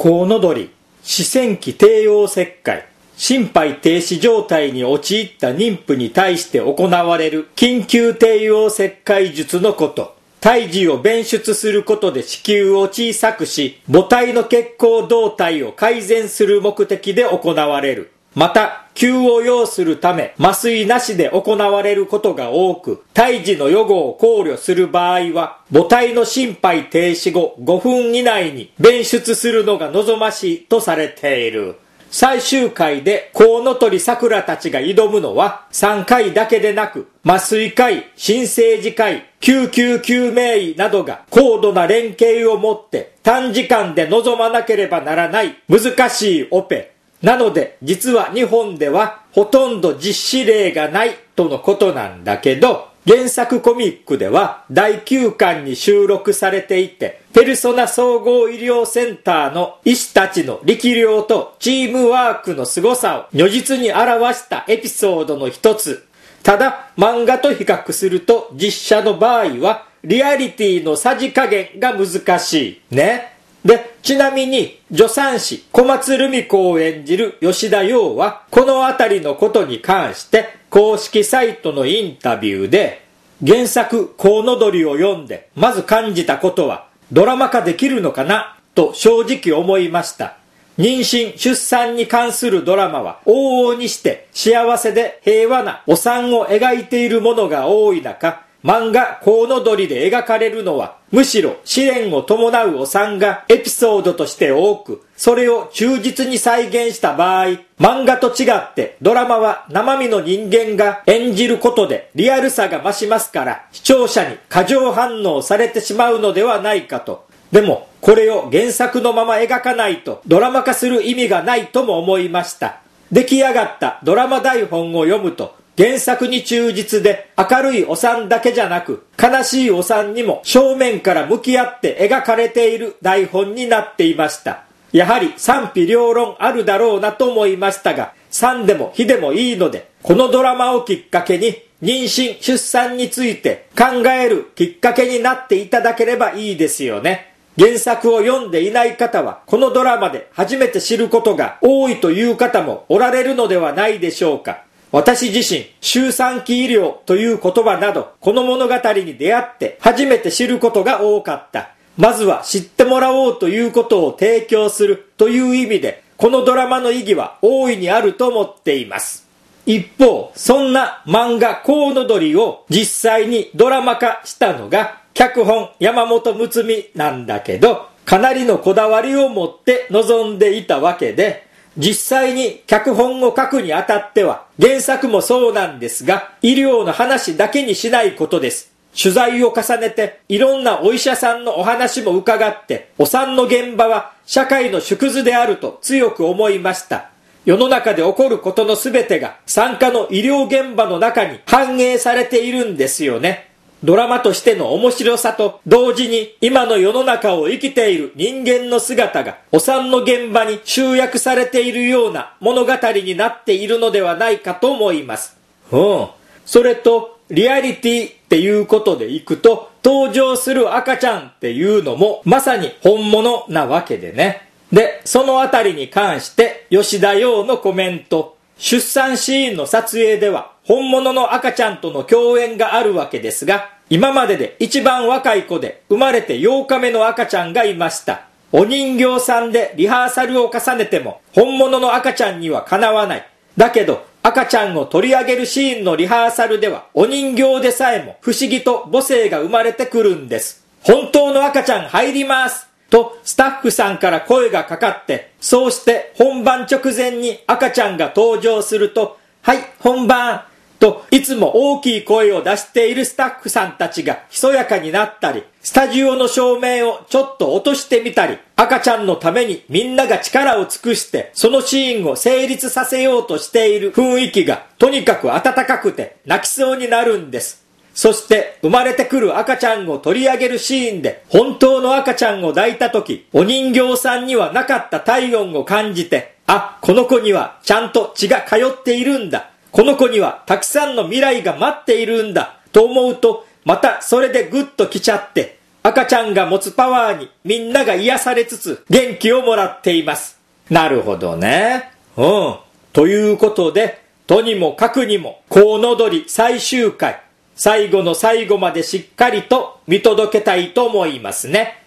コウノドリ、思春期帝王切開、心肺停止状態に陥った妊婦に対して行われる緊急帝王切開術のこと。胎児を弁出することで子宮を小さくし、母体の血行動態を改善する目的で行われる。また、急を要するため麻酔なしで行われることが多く、胎児の予後を考慮する場合は、母体の心肺停止後5分以内に弁出するのが望ましいとされている。最終回でコウノトリサクラたちが挑むのは3回だけでなく、麻酔科医、新生児科医、救急救命医などが高度な連携をもって短時間で臨まなければならない難しいオペ。なので実は日本ではほとんど実施例がないとのことなんだけど、原作コミックでは第9巻に収録されていて、ペルソナ総合医療センターの医師たちの力量とチームワークの凄さを如実に表したエピソードの一つ。ただ漫画と比較すると実写の場合はリアリティのさじ加減が難しいね。で、ちなみに助産師小松ルミ子を演じる吉田羊はこのあたりのことに関して公式サイトのインタビューで、原作コウノドリを読んでまず感じたことは、ドラマ化できるのかなと正直思いました。妊娠出産に関するドラマは往々にして幸せで平和なお産を描いているものが多い中、漫画コウノドリで描かれるのはむしろ試練を伴うお産がエピソードとして多く、それを忠実に再現した場合、漫画と違ってドラマは生身の人間が演じることでリアルさが増しますから、視聴者に過剰反応されてしまうのではないかと。でもこれを原作のまま描かないとドラマ化する意味がないとも思いました。出来上がったドラマ台本を読むと、原作に忠実で明るいお産だけじゃなく、悲しいお産にも正面から向き合って描かれている台本になっていました。やはり賛否両論あるだろうなと思いましたが、賛でも否でもいいので、このドラマをきっかけに妊娠出産について考えるきっかけになっていただければいいですよね。原作を読んでいない方はこのドラマで初めて知ることが多いという方もおられるのではないでしょうか。私自身、周産期医療という言葉など、この物語に出会って初めて知ることが多かった。まずは知ってもらおうということを提供するという意味で、このドラマの意義は大いにあると思っています。一方、そんな漫画コウノドリを実際にドラマ化したのが、脚本山本睦美なんだけど、かなりのこだわりを持って臨んでいたわけで、実際に脚本を書くにあたっては原作もそうなんですが、医療の話だけにしないことです。取材を重ねていろんなお医者さんのお話も伺って、お産の現場は社会の縮図であると強く思いました。世の中で起こることのすべてが産科の医療現場の中に反映されているんですよね。ドラマとしての面白さと同時に今の世の中を生きている人間の姿がお産の現場に集約されているような物語になっているのではないかと思います。それとリアリティっていうことでいくと、登場する赤ちゃんっていうのもまさに本物なわけでね。で、そのあたりに関して吉田羊のコメント。出産シーンの撮影では本物の赤ちゃんとの共演があるわけですが、今までで一番若い子で生まれて8日目の赤ちゃんがいました。お人形さんでリハーサルを重ねても本物の赤ちゃんにはかなわない。だけど赤ちゃんを取り上げるシーンのリハーサルではお人形でさえも不思議と母性が生まれてくるんです。本当の赤ちゃん入りますとスタッフさんから声がかかって、そうして本番直前に赤ちゃんが登場すると、はい本番といつも大きい声を出しているスタッフさんたちがひそやかになったり、スタジオの照明をちょっと落としてみたり、赤ちゃんのためにみんなが力を尽くしてそのシーンを成立させようとしている雰囲気がとにかく温かくて泣きそうになるんです。そして生まれてくる赤ちゃんを取り上げるシーンで本当の赤ちゃんを抱いた時、お人形さんにはなかった体温を感じて、あ、この子にはちゃんと血が通っているんだ、この子にはたくさんの未来が待っているんだと思うと、またそれでグッときちゃって、 赤ちゃんが持つパワーにみんなが癒されつつ元気をもらっています。なるほどね。ということで、とにもかくにも、コウノドリ最終回、最後の最後までしっかりと見届けたいと思いますね。